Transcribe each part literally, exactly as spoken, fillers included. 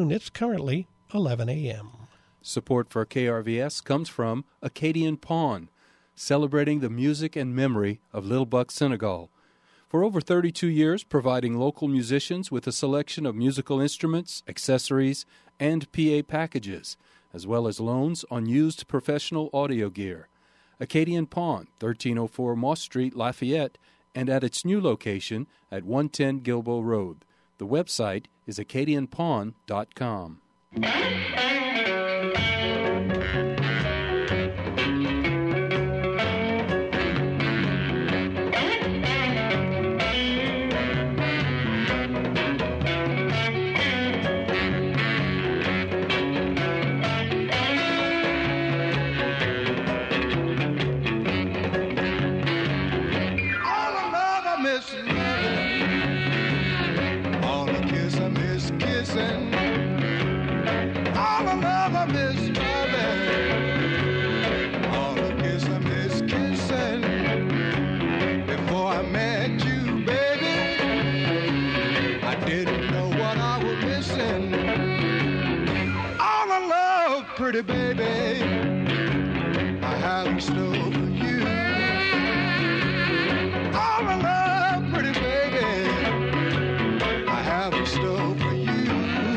afternoon. It's currently eleven a.m. Support for K R V S comes from Acadian Pawn, celebrating the music and memory of Little Buck Senegal. For over thirty-two years, providing local musicians with a selection of musical instruments, accessories, and P A packages, as well as loans on used professional audio gear. Acadian Pawn, thirteen oh four Moss Street, Lafayette, and at its new location at one ten Gilboa Road. The website is acadian pawn dot com. Pretty baby, I have in store for you. All my love, pretty baby, I have in store for you.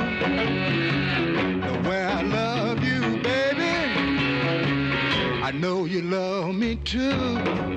The way I love you, baby, I know you love me too.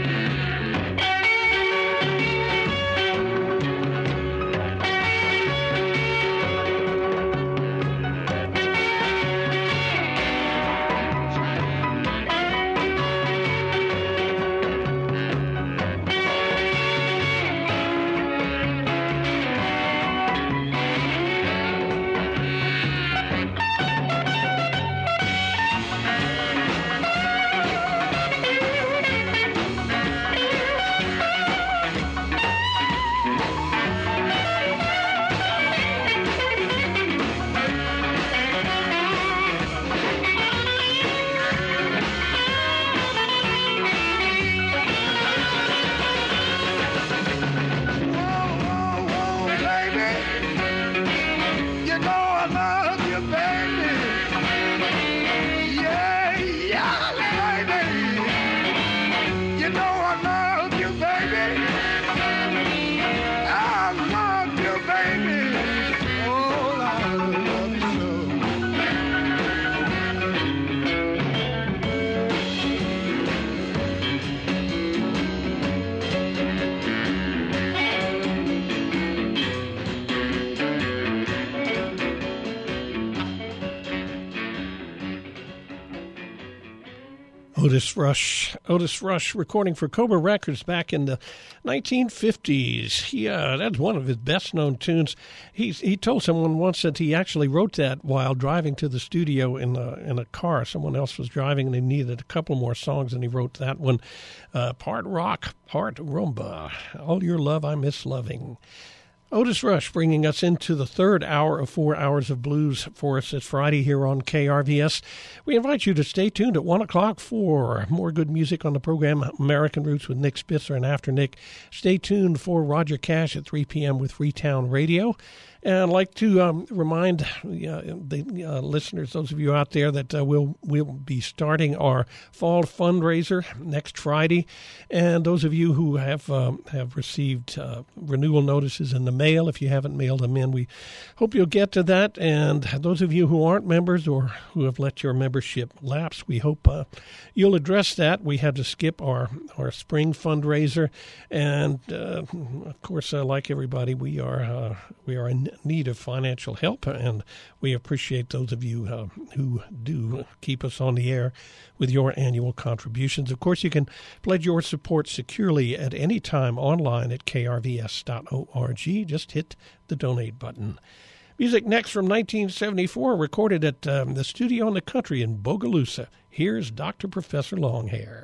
Otis Rush, Otis Rush recording for Cobra Records back in the nineteen fifties. Yeah, that's one of his best-known tunes. He he told someone once that he actually wrote that while driving to the studio in a, in a car. Someone else was driving and they needed a couple more songs, and he wrote that one. Uh, part rock, part rumba. All your love I miss loving. Otis Rush bringing us into the third hour of four hours of blues for us this Friday here on K R V S. We invite you to stay tuned at one o'clock for more good music on the program, American Roots with Nick Spitzer, and after Nick, stay tuned for Roger Cash at three p.m. with Freetown Radio. And I'd like to um, remind uh, the uh, listeners, those of you out there, that uh, we'll, we'll be starting our fall fundraiser next Friday. And those of you who have um, have received uh, renewal notices in the mail, if you haven't mailed them in, we hope you'll get to that. And those of you who aren't members or who have let your membership lapse, we hope uh, you'll address that. We had to skip our, our spring fundraiser. And, uh, of course, uh, like everybody, we are uh, we are in need of financial help, and we appreciate those of you uh, who do keep us on the air with your annual contributions. Of course, you can pledge your support securely at any time online at k r v s dot org. Just hit the donate button. Music next from nineteen seventy-four, recorded at um, the Studio in the Country in Bogalusa. Here's Doctor Professor Longhair.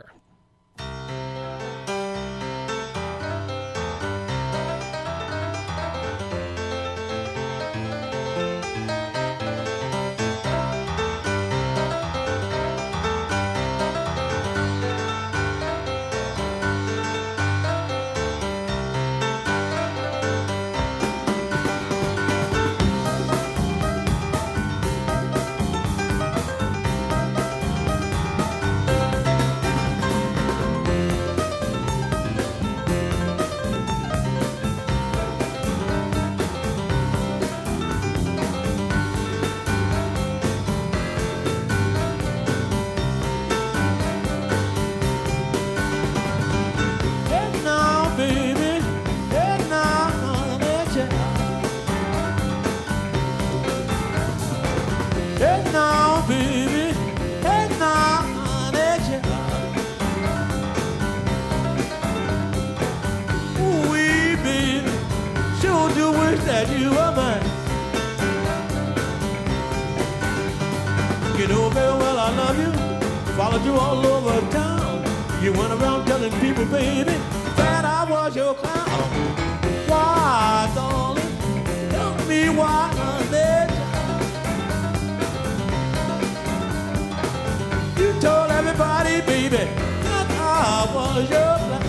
baby, hey now, honey, child. Ooh, wee, baby, sure do wish that you were mine. You know very well I love you, followed you all over town. You went around telling people, baby, that I was your clown. Why, darling, tell me why, honey. You told everybody, baby, that I was your clown.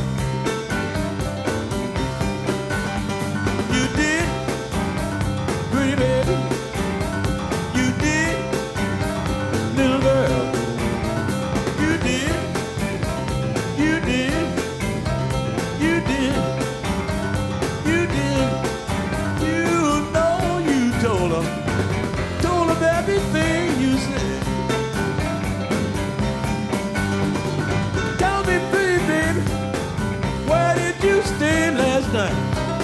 You did, pretty baby. You did, little girl. You did, you did, you did, you did. You know you told them, told them everything you said. Tell me, pretty baby, where did you stay last night?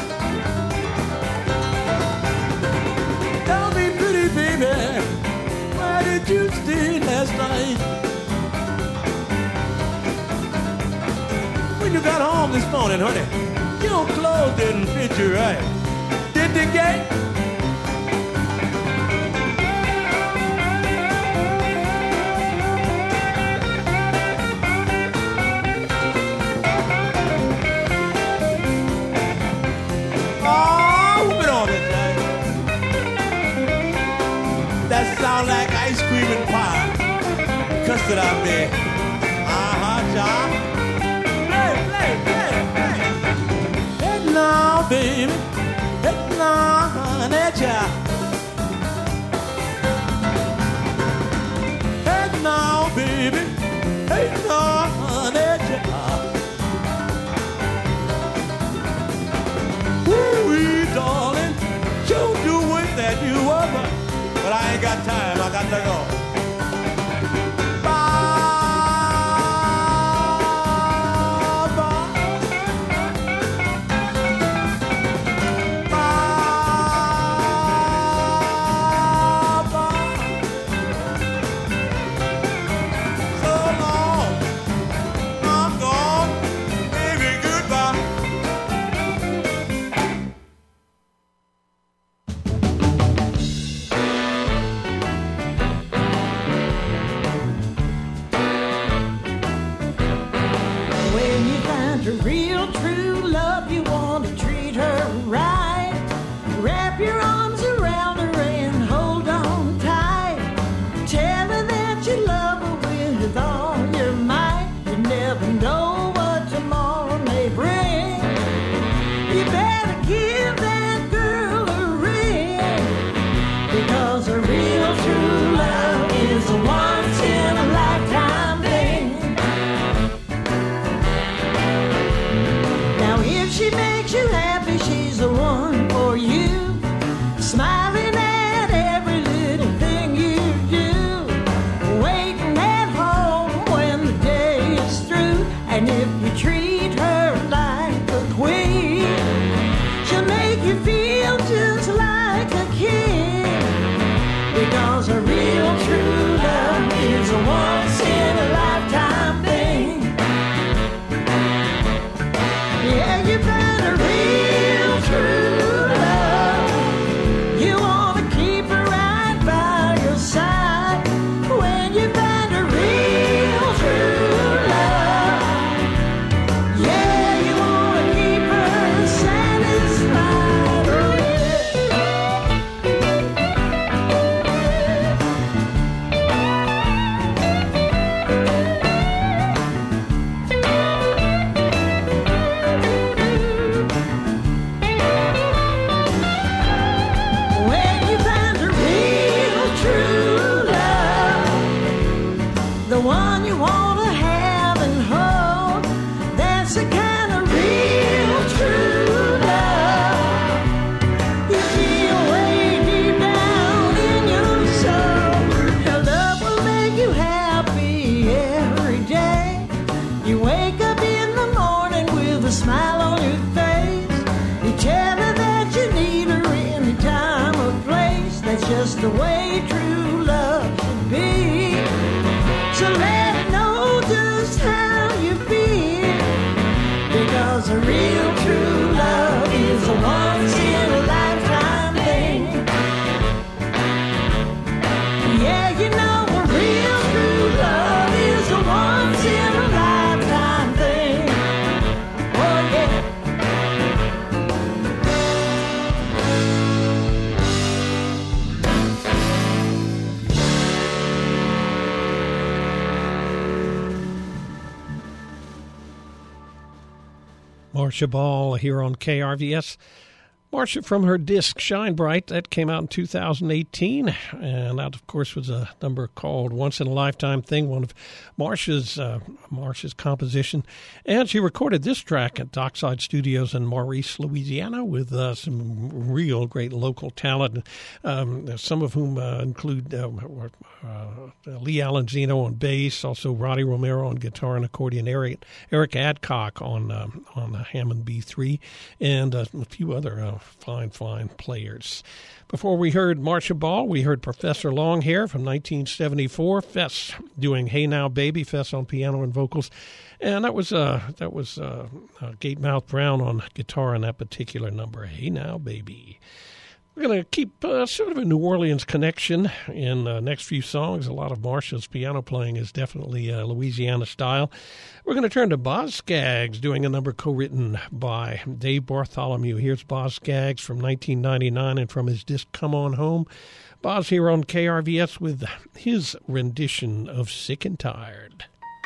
Tell me, pretty baby, where did you stay last night? When you got home this morning, honey, your clothes didn't fit you right. Did they, gay? Oh, whoop it on it, Jack. That sound like ice cream and pie. Custard out there. Uh-huh, John. Play, play, play, play. Hey now, baby. Hey now, honey, child. Hey now, baby. Hey now, honey, child. Woo-wee, darling. Sure do wish that you were mine. But I ain't got time. I got to go. the way true love should be. So let me know just how you feel, because a real true love is a once in a lifetime thing. Yeah, you know a real true love is a once in a lifetime thing. Oh yeah. Marcia Ball here on K R V S. Marcia from her disc Shine Bright, that came out in two thousand eighteen, and that, of course, was a number called Once in a Lifetime Thing, one of Marcia's uh, Marcia's composition. And she recorded this track at Dockside Studios in Maurice, Louisiana, with uh, some real great local talent, um, some of whom uh, include uh, uh, Lee Alenzino on bass, also Roddy Romero on guitar and accordion, Eric, Eric Adcock on, um, on the Hammond B three, and uh, a few other uh, fine, fine players. Before we heard Marcia Ball, we heard Professor Longhair from nineteen seventy-four, Fess doing Hey Now Baby, Fess on piano and vocals, and that was uh, that was uh, uh, Gatemouth Brown on guitar in that particular number, Hey Now Baby. We're going to keep uh, sort of a New Orleans connection in the next few songs. A lot of Marcia's piano playing is definitely uh, Louisiana style. We're going to turn to Boz Scaggs, doing a number co-written by Dave Bartholomew. Here's Boz Scaggs from nineteen ninety-nine and from his disc Come On Home. Boz here on K R V S with his rendition of Sick and Tired.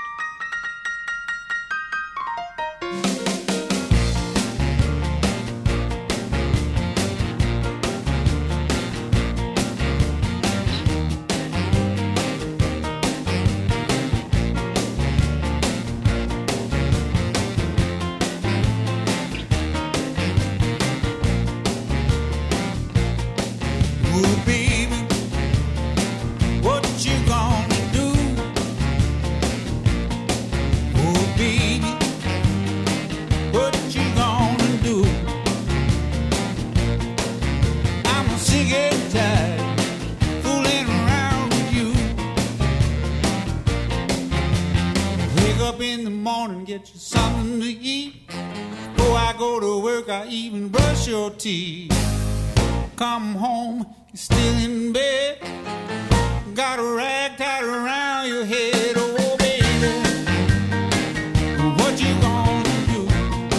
Get you something to eat. Before I go to work, I even brush your teeth. Come home, you're still in bed. Got a rag tied around your head. Oh, baby, what you gonna do?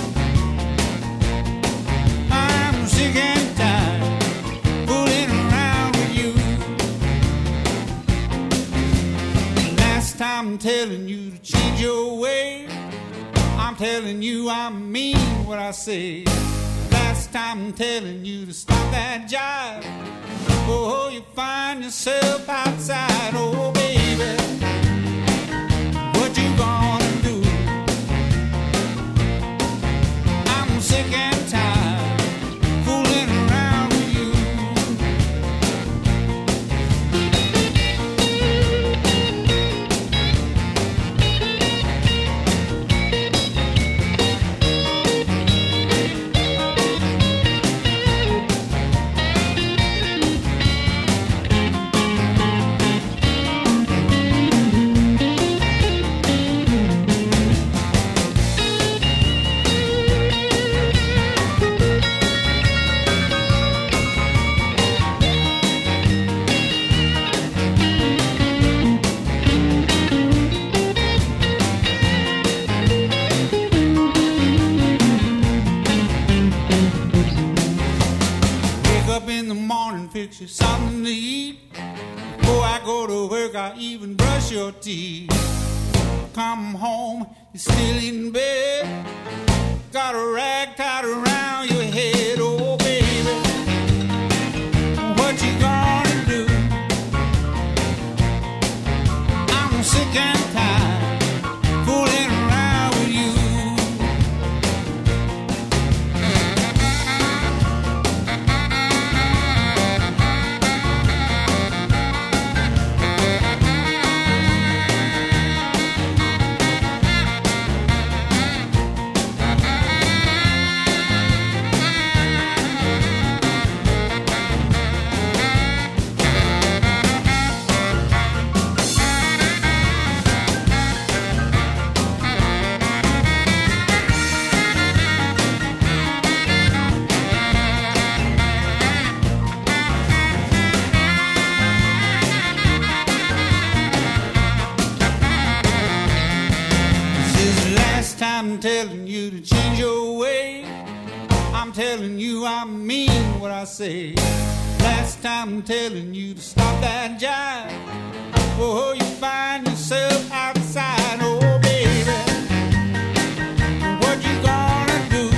I'm sick and tired fooling around with you. Last time I'm telling you to change your ways. I'm telling you I mean what I say. Last time I'm telling you to stop that jive. Oh, you find yourself outside. Oh, baby, what you gonna do? I'm sick and tired fooling around with you. Fix you something to eat. Before I go to work, I even brush your teeth. Come home, you're still in bed. Got a rag tied around your head. Oh, baby, what you gonna do? I'm sick and tired fooling around with you. time telling you to change your way. I'm telling you I mean what I say. Last time I'm telling you to stop that jive. Oh, you find yourself outside. Oh, baby, what you gonna do?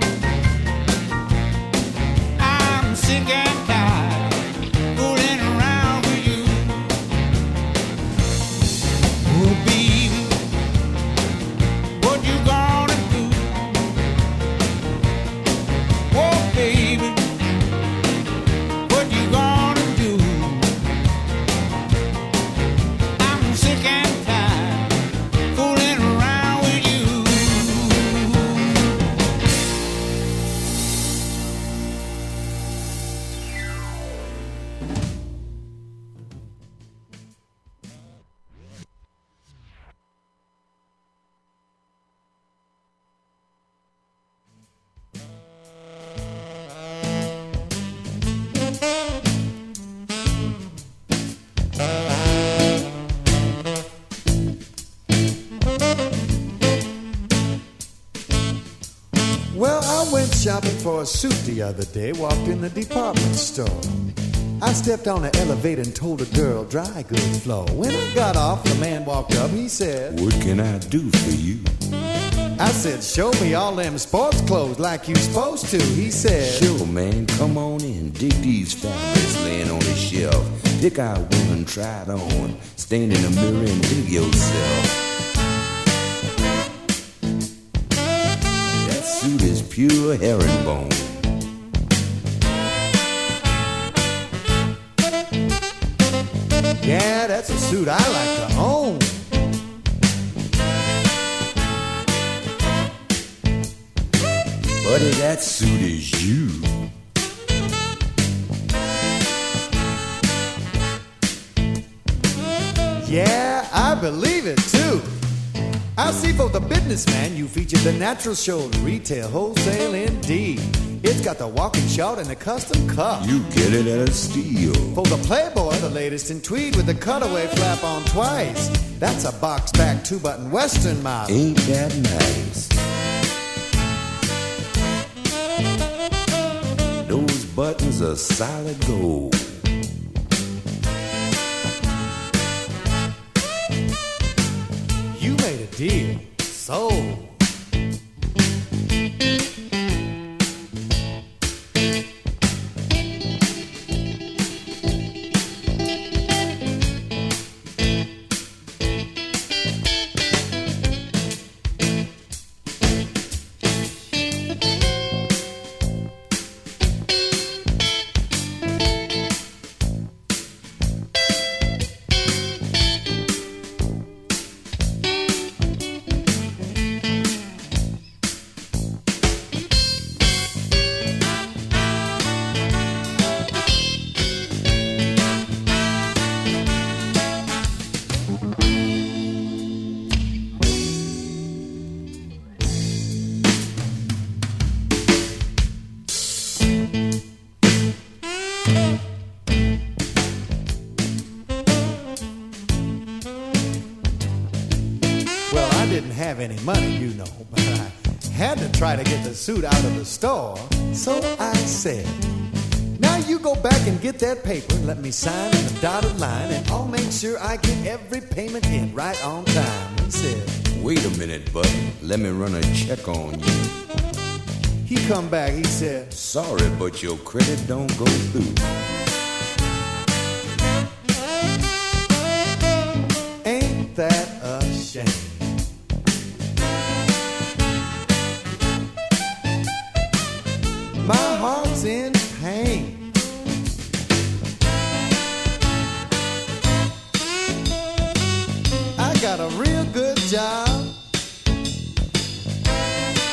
I'm sick and tired fooling around with you. Oh, baby, what you gonna do? Oh, baby, what you gonna do? I'm sick and tired fooling around with you. Well, I went shopping for a suit the other day, walked in the department store. I stepped on the elevator and told a girl, dry goods floor. When I got off, the man walked up, he said, What can I do for you? I said, show me all them sports clothes like you supposed to. He said, Sure, man, come on in. Dig these fabrics laying on the shelf. Pick out one and try it on. Stand in the mirror and dig yourself. That suit is pure herringbone. yeah, that's a suit I like to own. Buddy, that suit is you. Yeah, I believe it too. I see for the businessman you featured the natural shoulder, retail, wholesale indeed. It's got the walking short and the custom cuff. You get it at a steal. For the Playboy, the latest in tweed with the cutaway flap on twice. That's a box back two button western model. Ain't that nice? Those buttons are solid gold. You made a deal. Sold. Well, I didn't have any money, you know, but I had to try to get the suit out of the store. So I said, now you go back and get that paper and let me sign in the dotted line, and I'll make sure I get every payment in right on time. He said, Wait a minute, bud. Let me run a check on you. he come back, he said, Sorry, but your credit don't go through. ain't that a shame? My heart's in pain. I got a real good job.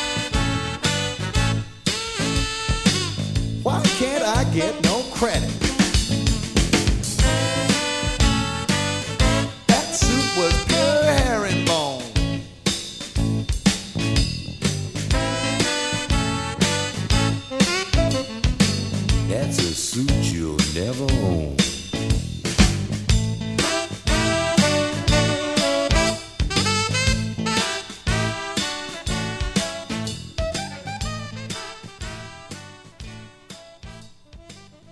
Why can't I get no credit?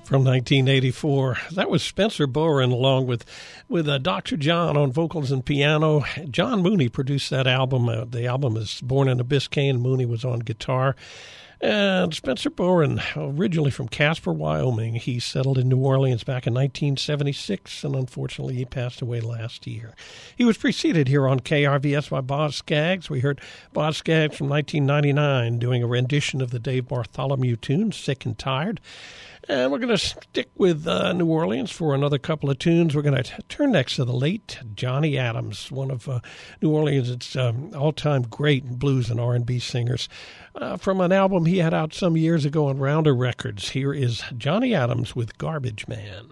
from nineteen eighty-four. That was Spencer Bowen along with with uh, Doctor John on vocals and piano. John Mooney produced that album. Uh, the album is Born in a Biscayne. Mooney was on guitar. And Spencer Bowen, originally from Casper, Wyoming, he settled in New Orleans back in nineteen seventy-six, and unfortunately he passed away last year. He was preceded here on K R V S by Boz Scaggs. We heard Boz Scaggs from nineteen ninety-nine doing a rendition of the Dave Bartholomew tune, Sick and Tired. And we're going to stick with uh, New Orleans for another couple of tunes. We're going to turn next to the late Johnny Adams, one of uh, New Orleans' um, all-time great blues and R and B singers. Uh, from an album he had out some years ago on Rounder Records, here is Johnny Adams with Garbage Man.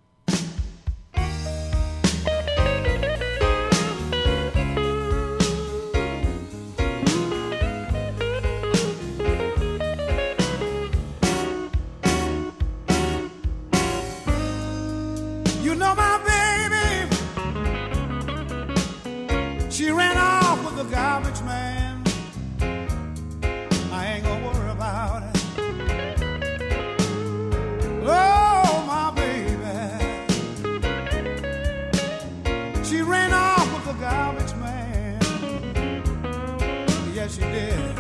She ran off with the garbage man. I ain't gonna worry about it. Oh, my baby. She ran off with the garbage man. Yes, she did.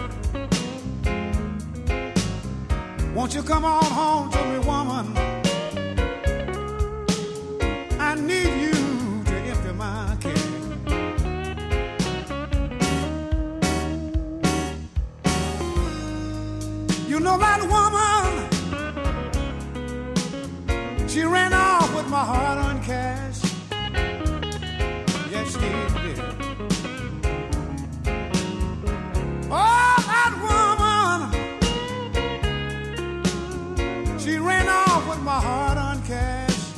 Won't you come on home to me, woman? I need you to empty my keg. You know that woman, she ran off with my hard-earned cash. Yes, she did. Oh, that woman, she ran off with my hard-earned cash.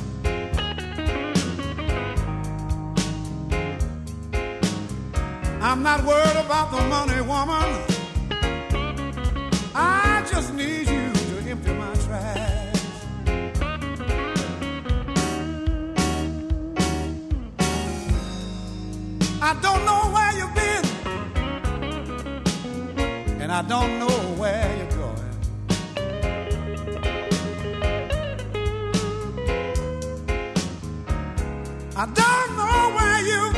I'm not worried about the money, woman. I just need you to empty my trash. I don't know where you've been, and I don't know where you're going. I don't know where you've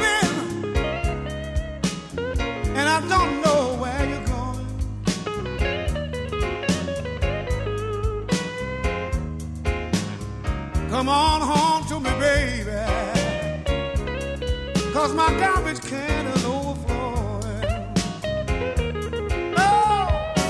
been, and I don't know where you're going. Come on home to me, baby, 'cause my garbage can is overflowing. Oh!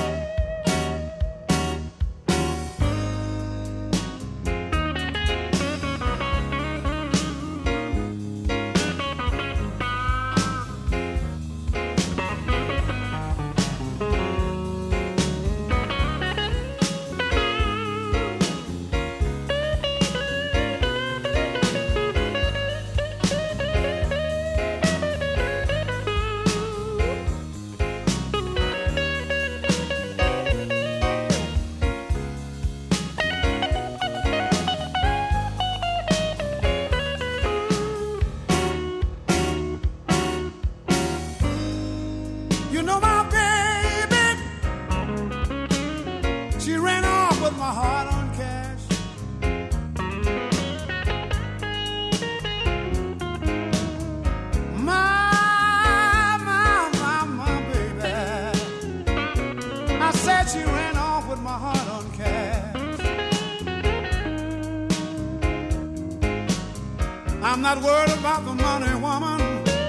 I'm not worried about the money, woman.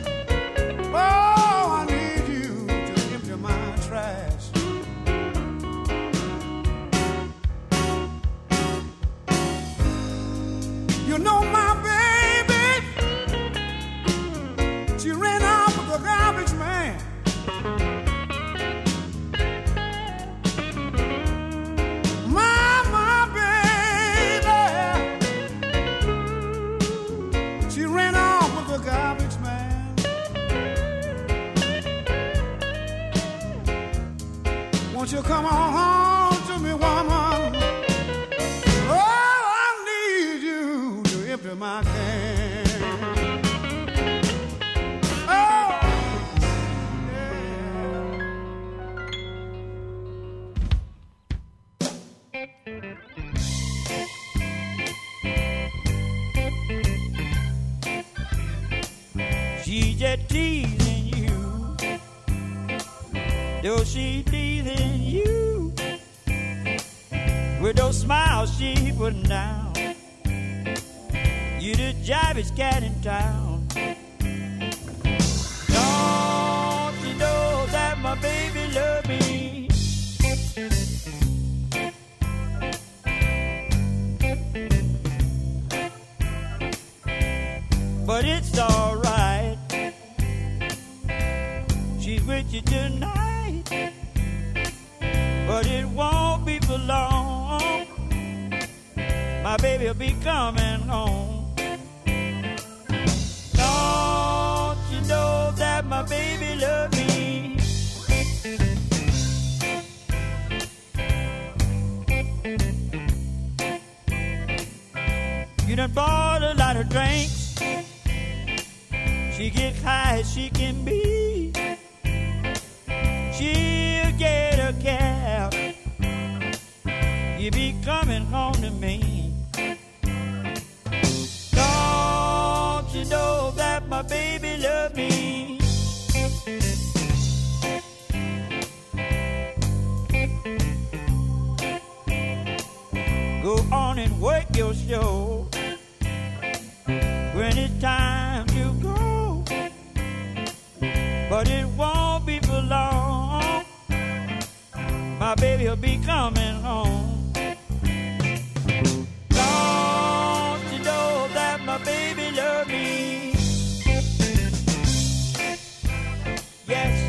Oh, I need you to empty my trash. You know my baby, she ran off with the garbage man. My, my baby, she ran off with the garbage man. Won't you come on home to me, woman? My can. Oh, yeah. get teasing you. Though she teasing you with those smiles she putting down. You the jivest cat in town. Don't you know that my baby love me? But it's alright, she's with you tonight, but it won't be for long. My baby'll be coming home. Don't you know that my baby loves me? You done bought a lot of drinks. She get high as she can be. She'll get a cab. You be coming home to me. Don't you know that my baby loves me? Go on and work your show. When it's time to go, but it won't be for long. My baby'll be coming home. Don't you know that my baby loves me? Yes.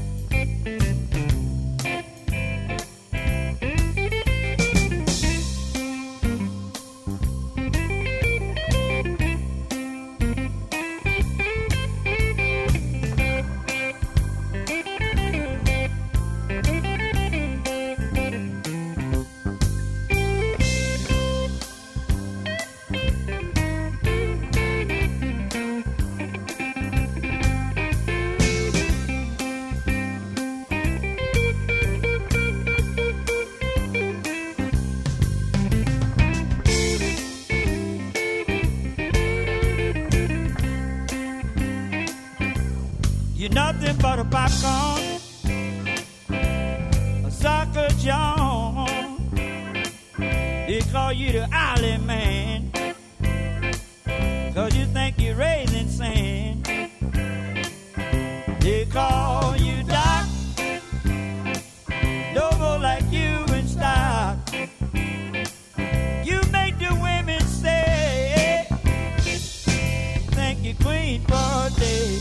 You're nothing but a popcorn, a soccer John. They call you the Island Man, 'cause you think you're raising sand. They call you Doc, Noble like you in stock. You make the women say, think you're queen for a day.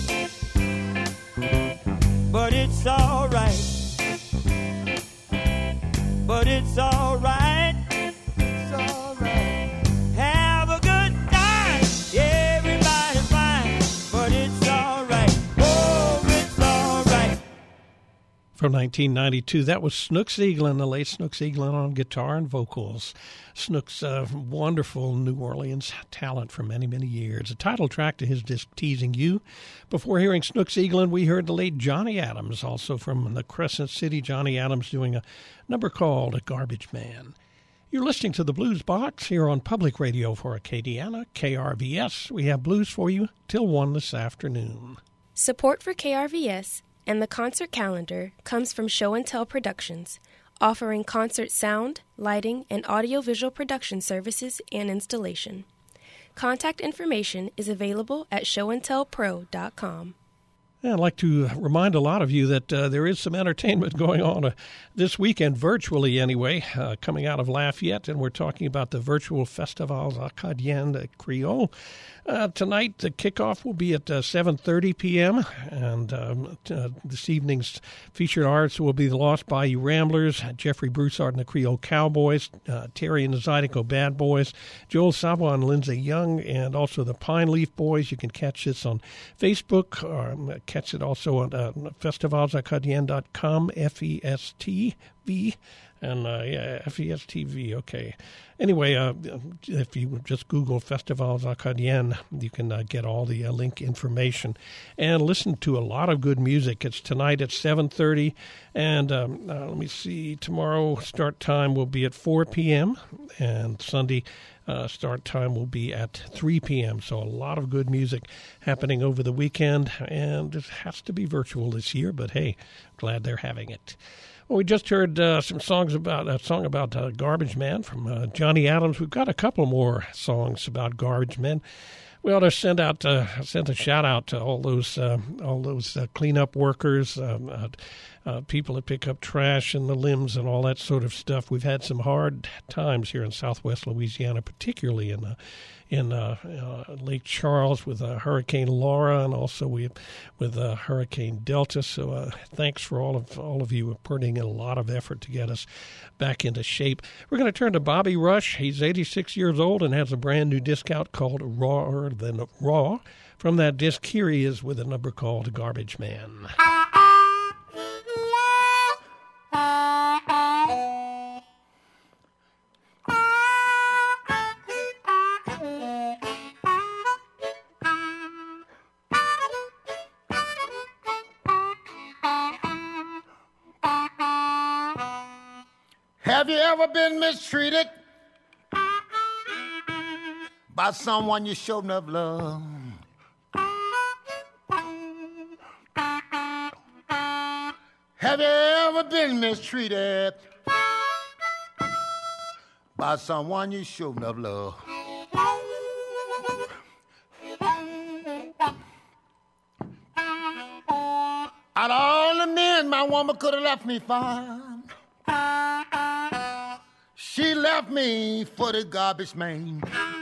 But it's alright, but it's alright, it's alright. Have a good time, everybody's fine, but it's alright, oh, it's alright. From nineteen ninety-two, that was Snooks Eaglin, the late Snooks Eaglin on guitar and vocals. Snooks' uh, wonderful New Orleans talent for many, many years. A title track to his disc, Teasing You. Before hearing Snooks Eaglin, we heard the late Johnny Adams, also from the Crescent City. Johnny Adams doing a number called A Garbage Man. You're listening to the Blues Box here on Public Radio for Acadiana, K R V S. We have blues for you till one this afternoon. Support for K R V S and the concert calendar comes from Show and Tell Productions, offering concert sound, lighting, and audiovisual production services and installation. Contact information is available at show and tell pro dot com. Yeah, I'd like to remind a lot of you that uh, there is some entertainment going on uh, this weekend, virtually anyway, uh, coming out of Lafayette, and we're talking about the virtual Festivals Acadiens de Creole. Uh, tonight, the kickoff will be at uh, seven thirty p.m., and um, uh, this evening's featured artists will be the Lost Bayou Ramblers, Jeffrey Broussard and the Creole Cowboys, uh, Terry and the Zydeco Bad Boys, Joel Savoy and Lindsay Young, and also the Pine Leaf Boys. You can catch this on Facebook, or um, catch it also on uh, festivals acadiens dot com, F E S T V, and uh, yeah, F E S T V, okay. Anyway, uh, if you just Google Festivals Acadiens, you can uh, get all the uh, link information and listen to a lot of good music. It's tonight at seven thirty, and um, uh, let me see, tomorrow start time will be at four p.m., and Sunday Uh, start time will be at three p.m., so a lot of good music happening over the weekend, and it has to be virtual this year, but hey, glad they're having it. Well, we just heard uh, some songs about a song about uh, Garbage Man from uh, Johnny Adams. We've got a couple more songs about garbage men. We ought to send out uh, send a shout out to all those uh, all those uh, cleanup workers, um, uh, uh, people that pick up trash and the limbs and all that sort of stuff. We've had some hard times here in Southwest Louisiana, particularly in uh, in uh, uh, Lake Charles with uh, Hurricane Laura, and also we with uh, Hurricane Delta. So uh, thanks for all of all of you putting in a lot of effort to get us back into shape. We're going to turn to Bobby Rush. He's eighty-six years old and has a brand new disc out called Rawer Than Raw. From that disc, here he is with a number called Garbage Man. Have you ever been mistreated by someone you showed enough love? Have you ever been mistreated by someone you showed enough love? Out of all the men my woman could have left me for, she left me for the garbage man.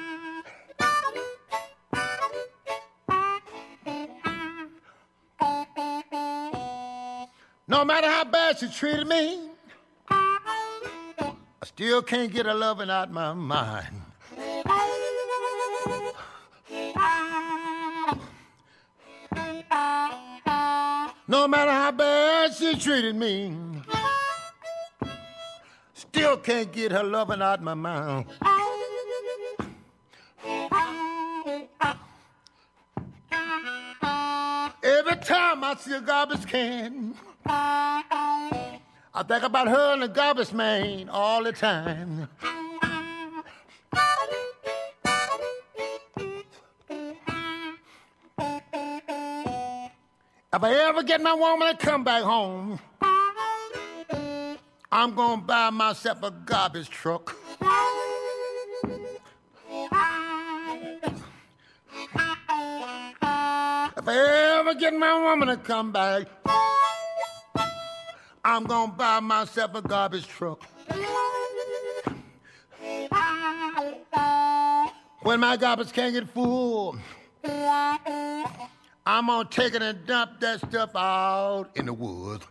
No matter how bad she treated me, I still can't get her loving out my mind. No matter how bad she treated me, still can't get her loving out my mouth. Every time I see a garbage can, I think about her and the garbage man all the time. If I ever get my woman to come back home, I'm gonna buy myself a garbage truck. If I ever get my woman to come back, I'm gonna buy myself a garbage truck. When my garbage can't get full, I'm gonna take it and dump that stuff out in the woods.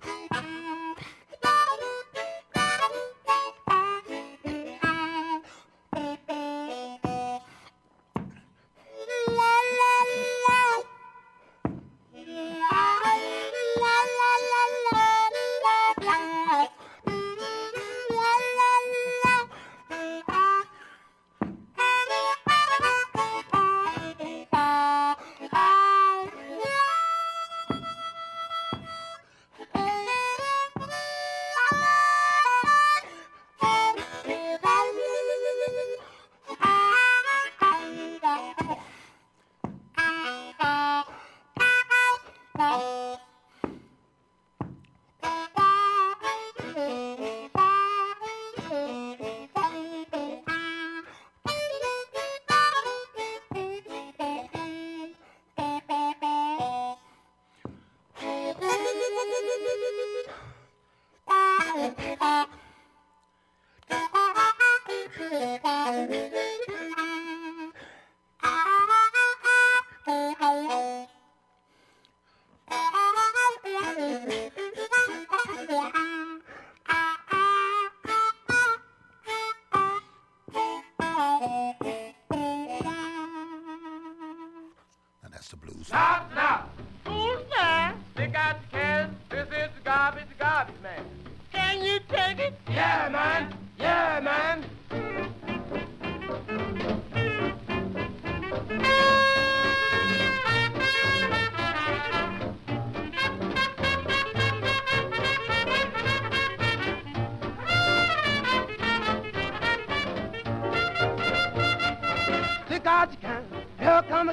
Stop now. Who's there? Stick out the can. This is the garbage, the garbage man. Can you take it? Yeah, man. Yeah, man.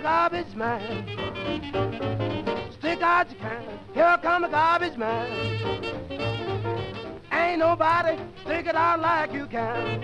the garbage man. Stick out your can. Here come the garbage man. Ain't nobody stick it out like you can.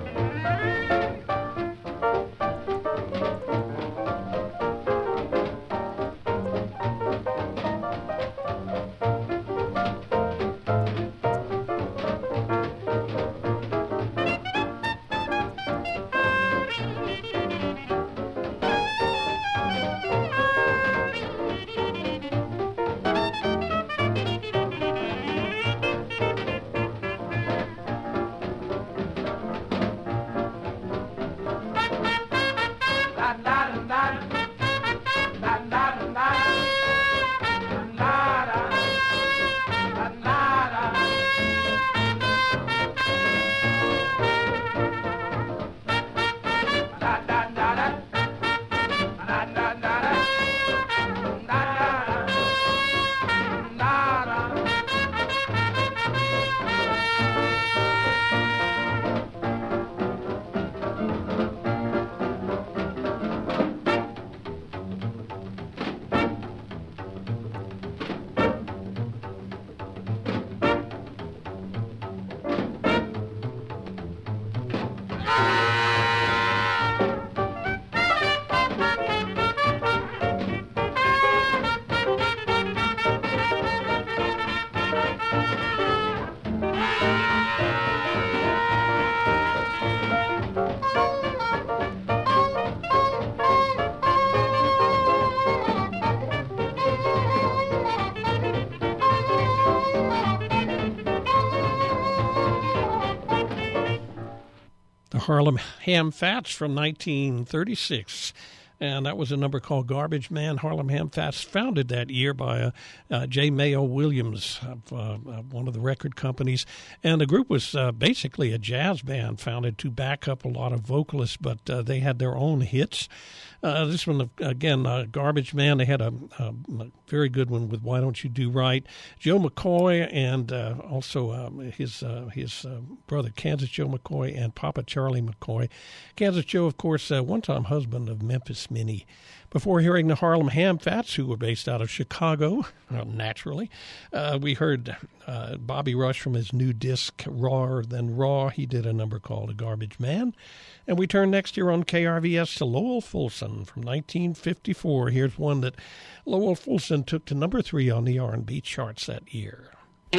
Harlem Ham Fats from nineteen thirty-six. And that was a number called Garbage Man. Harlem Ham Fats, founded that year by uh, uh, J. Mayo Williams of uh, uh, one of the record companies. And the group was uh, basically a jazz band founded to back up a lot of vocalists, but uh, they had their own hits. Uh, this one, again, uh, Garbage Man, they had a, a, a very good one with Why Don't You Do Right. Joe McCoy and uh, also um, his uh, his uh, brother, Kansas Joe McCoy, and Papa Charlie McCoy. Kansas Joe, of course, uh, one-time husband of Memphis Minnie. Before hearing the Harlem Ham Fats, who were based out of Chicago, well, naturally, uh, we heard uh, Bobby Rush from his new disc, Rawer Than Raw. He did a number called A Garbage Man. And we turn next year on K R V S to Lowell Fulson from nineteen fifty-four. Here's one that Lowell Fulson took to number three on the R and B charts that year.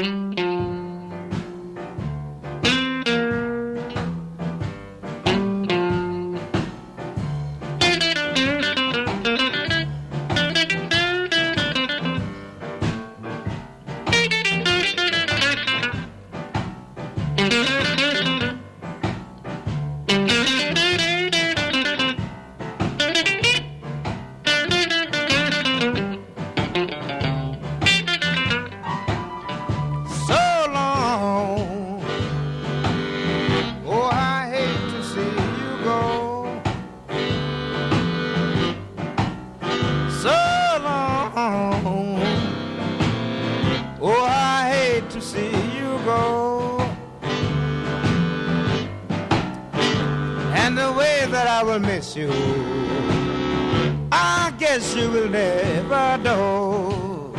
You, I guess you will never know.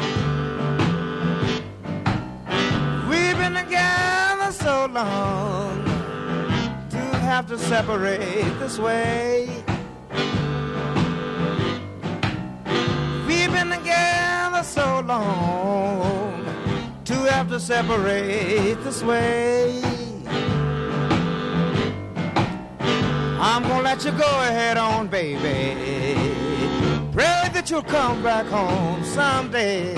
We've been together so long to have to separate this way. We've been together so long to have to separate this way. I'm gonna let you go ahead on, baby. Pray that you'll come back home someday.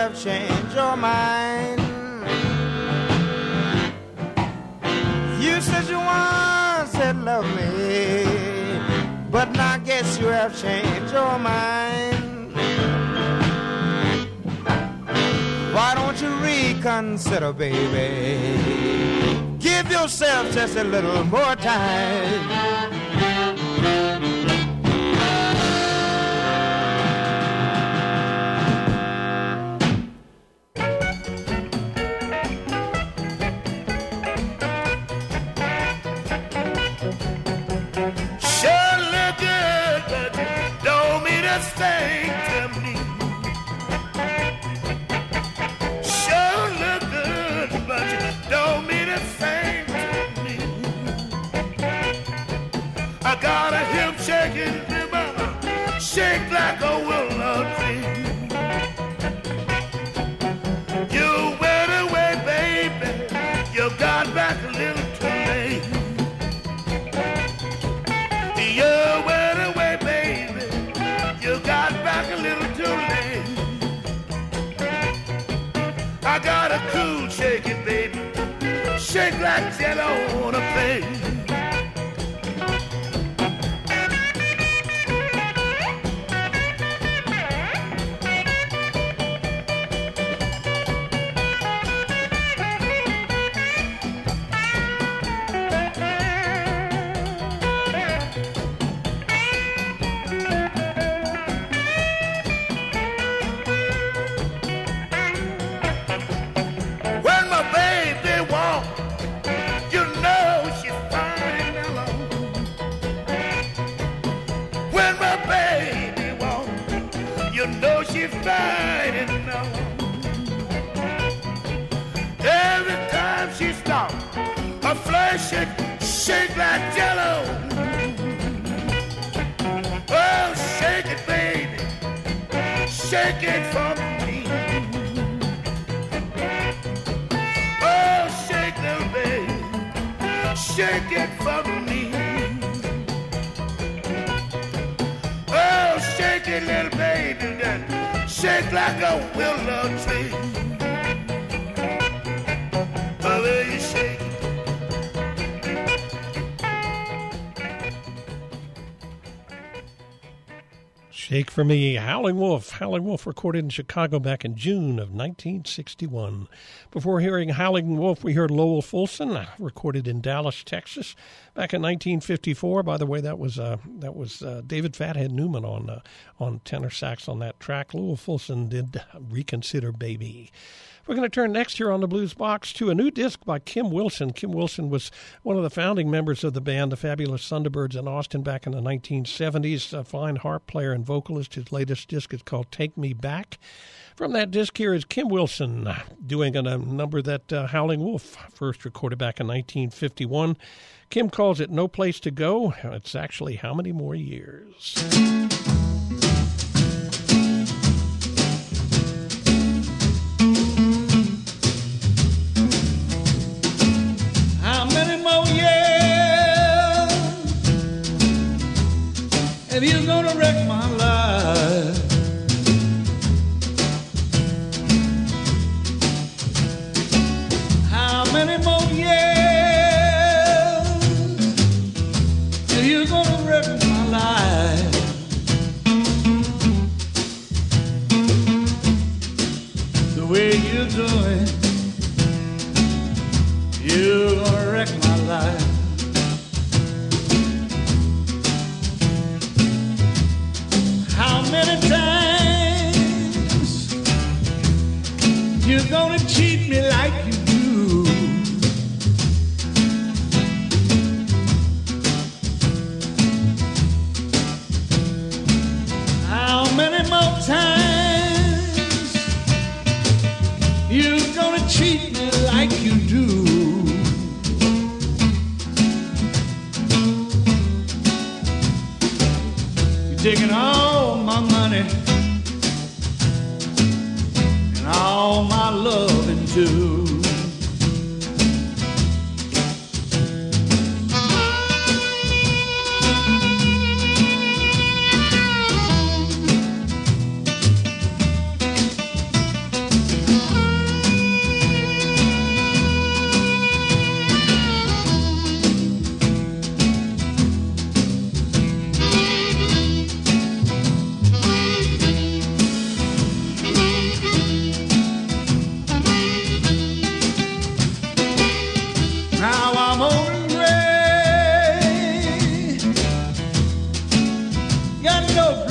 have changed your mind. You said you once said love me, but now I guess you have changed your mind. Why don't you reconsider, baby? Give yourself just a little more time. Thing to me. Sure look good, but you don't mean a thing to me. I got a hip shaking river, shake like a willow tree. You went away, baby, you got back a little too late. You went away, baby, you got back a little too late. I got a cool shaking, baby, shake like jello on a plate. Every time she stops, her flesh should shake like jello. Oh, shake it, baby, shake it for me. Oh, shake little baby, shake it for me. Oh, shake it, little baby, then shake like a willow tree. Oh, will you shake it? Shake for Me, Howling Wolf. Howling Wolf recorded in Chicago back in June of nineteen sixty-one. Before hearing Howling Wolf, we heard Lowell Fulson, recorded in Dallas, Texas, back in nineteen fifty-four. By the way, that was uh, that was uh, David Fathead Newman on uh, on tenor sax on that track. Lowell Fulson did Reconsider Baby. We're going to turn next here on the Blues Box to a new disc by Kim Wilson. Kim Wilson was one of the founding members of the band, the Fabulous Thunderbirds in Austin back in the nineteen seventies. A fine harp player and vocalist. His latest disc is called Take Me Back. From that disc here is Kim Wilson doing a number that uh, Howling Wolf first recorded back in nineteen fifty-one. Kim calls it No Place to Go. It's actually How Many More Years? How many more years if you're gonna wreck my life? How many more years if you're gonna wreck my life? The way you're doing, you're gonna wreck my life. How many times you're gonna cheat me like you do? How many more times you're gonna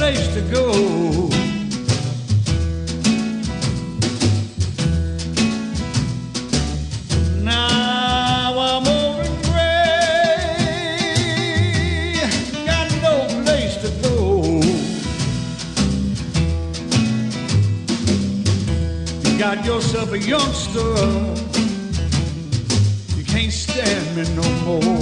place to go. Now I'm old and gray, got no place to go. You got yourself a youngster, you can't stand me no more.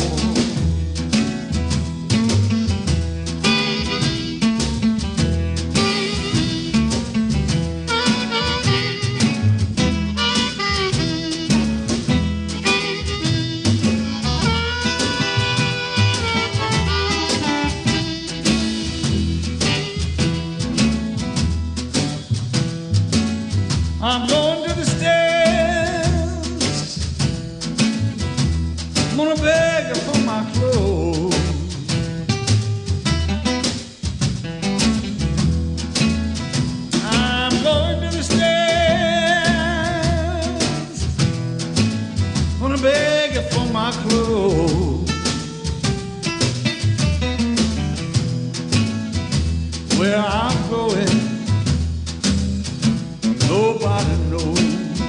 I'm going to the stairs, I'm gonna beg her for my clothes. I'm going to the stairs, gonna beg her for my clothes. Where I'm going, nobody knows.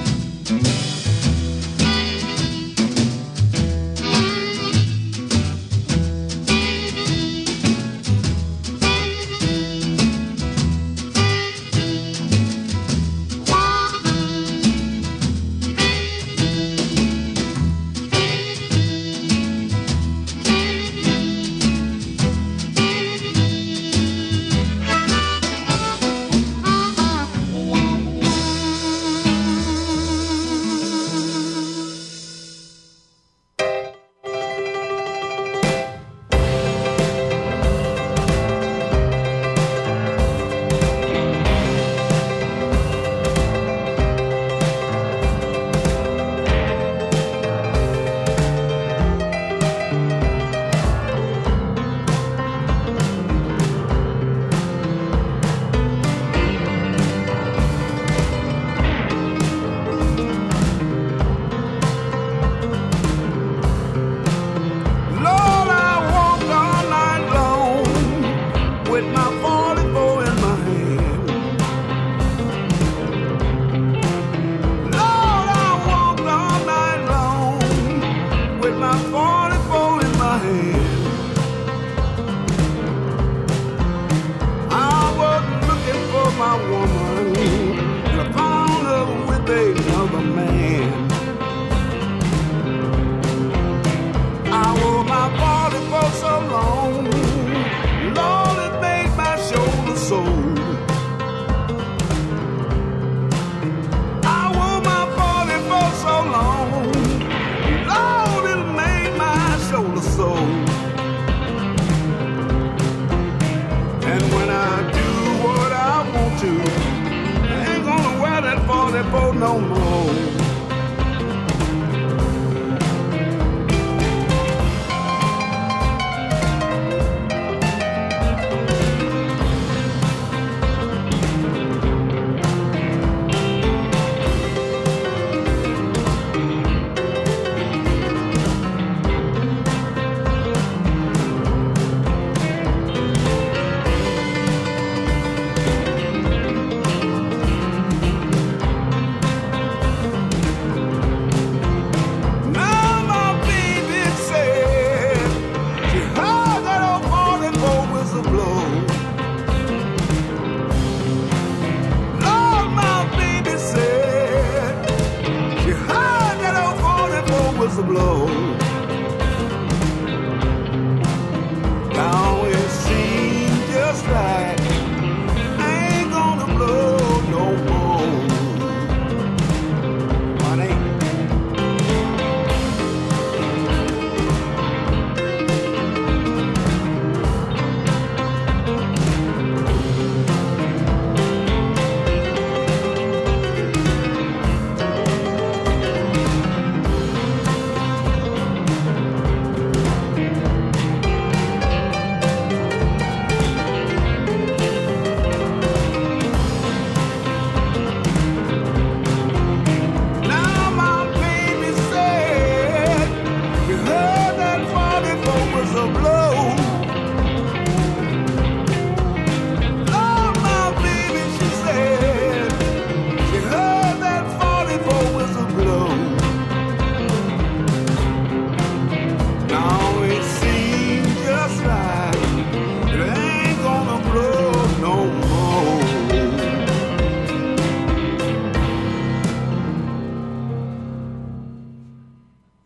No more. Blow. Now it seems just like I ain't gonna blow no more, honey.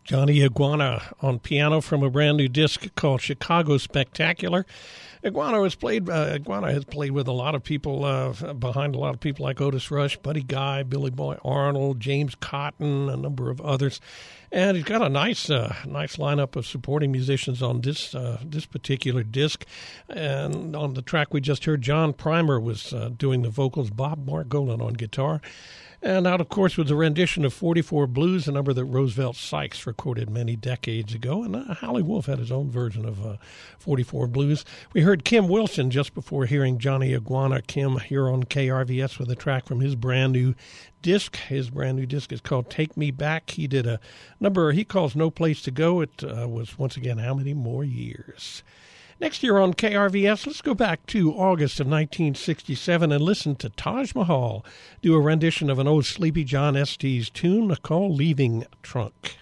Johnny Iguana on piano from a brand new disc called Chicago Spectacular. Iguana has played. Uh, Iguana has played with a lot of people, uh, behind a lot of people like Otis Rush, Buddy Guy, Billy Boy Arnold, James Cotton, a number of others, and he's got a nice, uh, nice lineup of supporting musicians on this uh, this particular disc. And on the track we just heard, John Primer was uh, doing the vocals, Bob Margolin on guitar. And out, of course, was a rendition of forty-four Blues, a number that Roosevelt Sykes recorded many decades ago. And uh, Howley Wolf had his own version of uh, forty-four Blues. We heard Kim Wilson just before hearing Johnny Iguana. Kim here on K R V S with a track from his brand new disc. His brand new disc is called Take Me Back. He did a number he calls No Place to Go. It uh, was, once again, How Many More Years? Next year on K R V S, let's go back to August of nineteen sixty-seven and listen to Taj Mahal do a rendition of an old Sleepy John Estes tune called Leaving Trunk.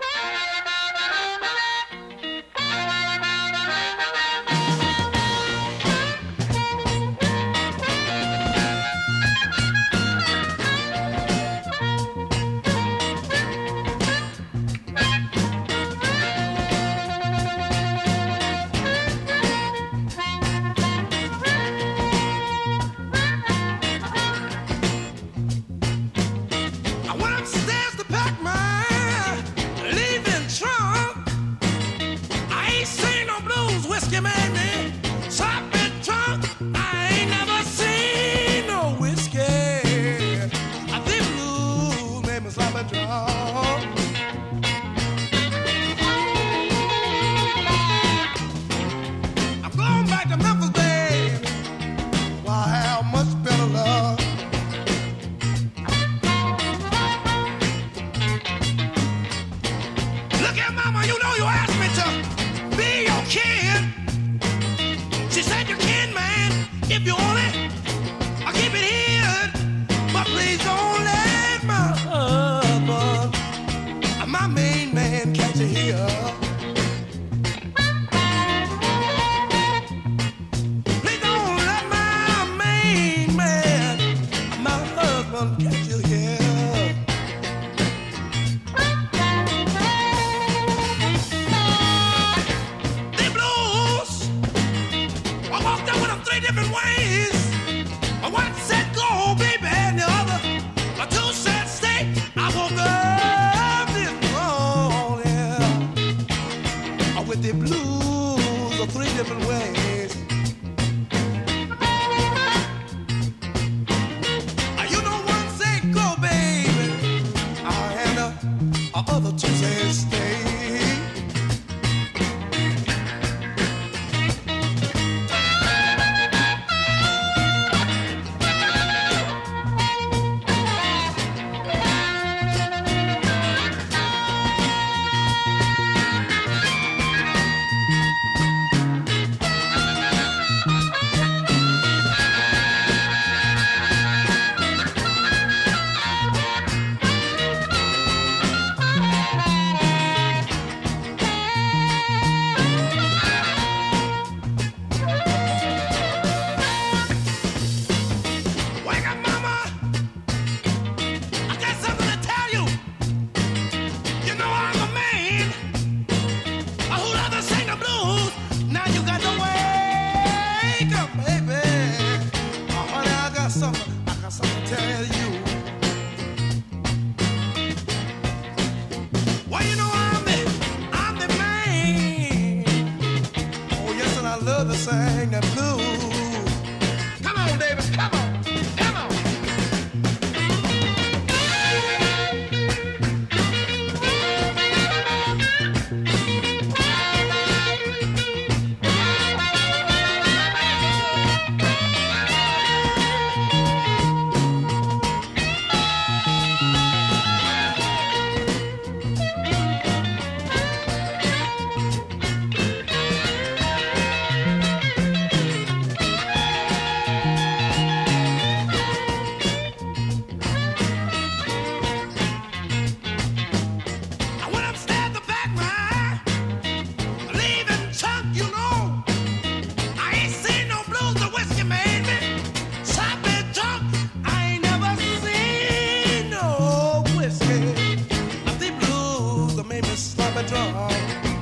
the drum.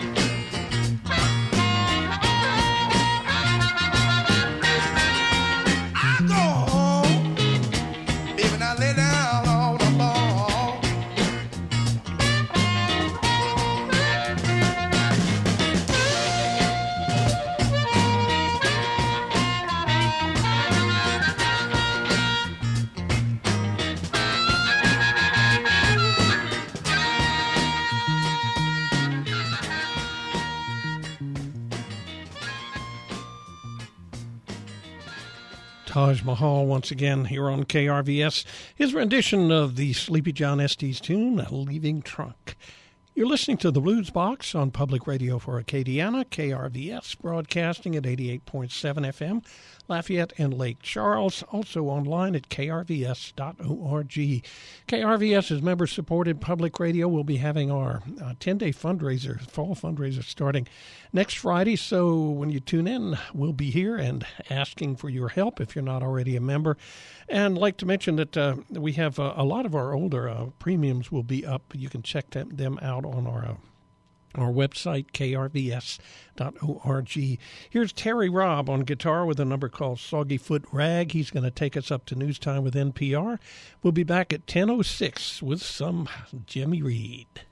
I go home, baby, now lay down on the ball. Taj Mahal once again here on K R V S. His rendition of the Sleepy John Estes tune, Leaving Trunk. You're listening to the Blues Box on Public Radio for Acadiana, K R V S, broadcasting at eighty-eight point seven F M, Lafayette and Lake Charles, also online at K R V S dot org. K R V S is member-supported public radio. We'll be having our uh, ten-day fundraiser, fall fundraiser, starting next Friday. So when you tune in, we'll be here and asking for your help if you're not already a member. And I'd like to mention that uh, we have uh, a lot of our older uh, premiums will be up. You can check them, them out on our uh, our website, K R V S dot org. Here's Terry Robb on guitar with a number called Soggy Foot Rag. He's going to take us up to news time with N P R. We'll be back at ten oh six with some Jimmy Reed.